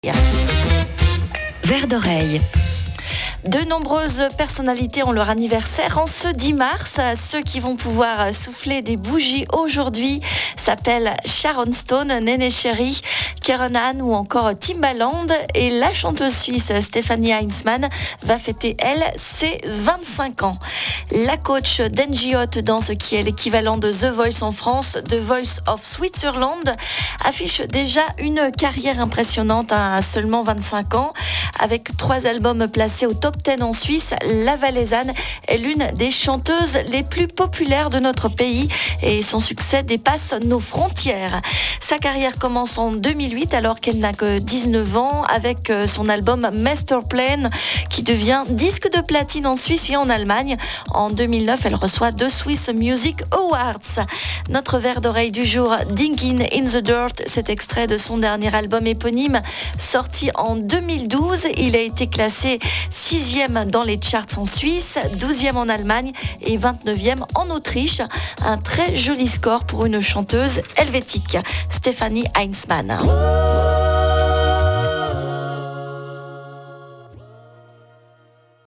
Verre d'oreille. De nombreuses personnalités ont leur anniversaire en ce 10 mars. Ceux qui vont pouvoir souffler des bougies aujourd'hui s'appellent Sharon Stone, Néné Chéri, Karen Ann ou encore Timbaland. Et la chanteuse suisse Stefanie Heinzmann va fêter, elle, ses 25 ans. La coach d'Angie Hot, dans ce qui est l'équivalent de The Voice en France, The Voice of Switzerland, affiche déjà une carrière impressionnante à seulement 25 ans. Avec 3 albums placés au top 10 en Suisse, la Valaisanne est l'une des chanteuses les plus populaires de notre pays et son succès dépasse nos frontières. Sa carrière commence en 2008 alors qu'elle n'a que 19 ans avec son album Masterplan qui devient disque de platine en Suisse et en Allemagne. En 2009, elle reçoit 2 Swiss Music Awards. Notre verre d'oreille du jour, Digging in the Dirt, cet extrait de son dernier album éponyme sorti en 2012. Il a été classé 6e dans les charts en Suisse, 12e en Allemagne et 29e en Autriche. Un très joli score pour une chanteuse helvétique, Stefanie Heinzmann.